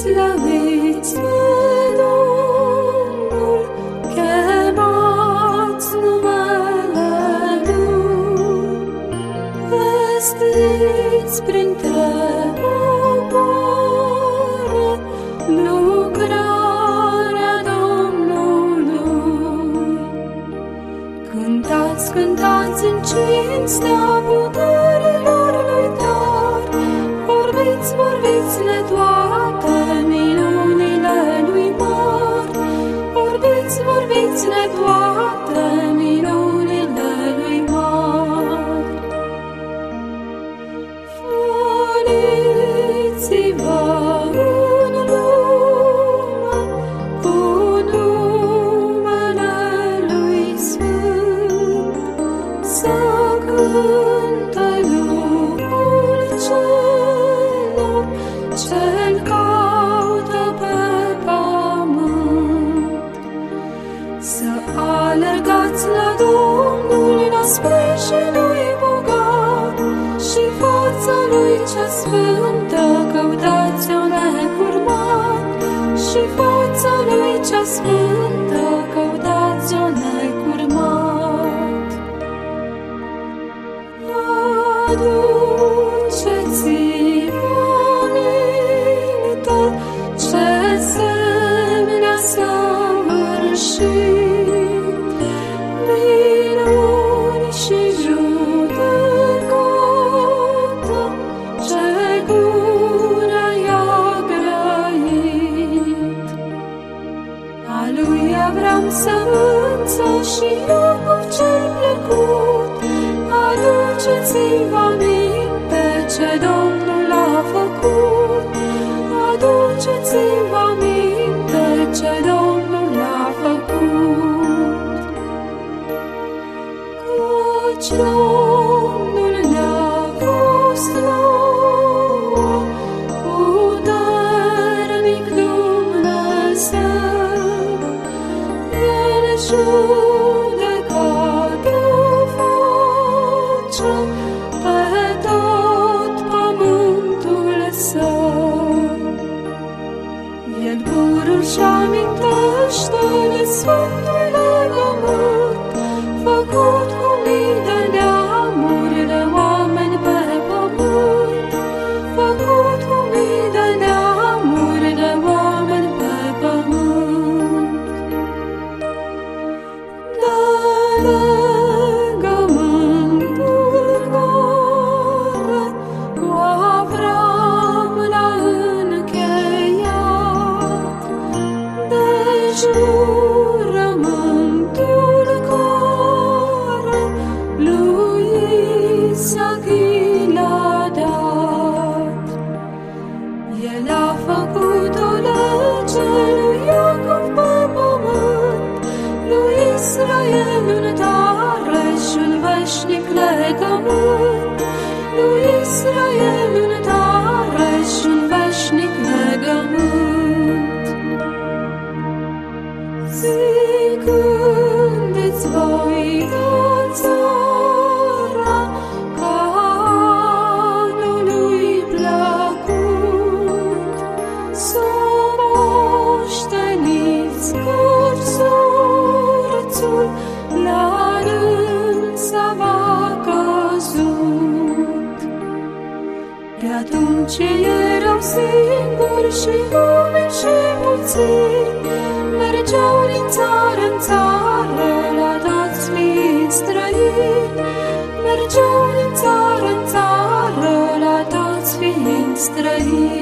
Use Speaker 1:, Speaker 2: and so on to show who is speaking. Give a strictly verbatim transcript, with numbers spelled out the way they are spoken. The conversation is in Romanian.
Speaker 1: slăviți pe Domnul, chemați numele Lui, vestiți printre popoare lucrarea Domnului. Cântați, cântați în cinstea puterilor Lui tari, vorbiți, vorbiți-le toate minunile Lui mari, vorbiți, vorbiți-le toate minunile Lui mari. Făliți-vă în lume cu numele Lui Sfânt, să cânte lucrul celor ce-L caută pe pământ. Să alergați la Domnul, la sprijinul bogat, și fața Lui cea sfântă căutați-o necurmat, și fața Lui cea sfântă căutați-o necurmat. Aduceți-vă aminte ce semne a săvârșit, minuni și judecată ce gura i-a grăit. A lui Avram sămânța și Iacov cel plăcut, aduceți-vă aminte ce Domnul a făcut, aduceți-vă aminte ce Domnul a făcut. Căci Domnul ne-a fost nouă puternic Dumnezeu, El judecată face pe tot pământul Său. El purul și-amintește de sfântul legământ, făcut cu mii de neamuri de oameni pe pământ, făcut cu mii de neamuri de oameni pe pământ. De legământul care cu Avram l-a încheiat, de jurământul care lui Isaac l-a dat. El a făcut o lege lui Iacov pe pământ, lui Israel un tare și-un veșnic legământ, lui Israel un tare și-un veșnic legământ. Zicându-ți voi da țara ca anului plăcut, să moșteniți căci sorțul la rând s-a va căzut. De atunci erau singuri și oameni și puțini, mergeau din țară în țară la toți fiind străini, mergeau din țară în țară la toți fiind străini.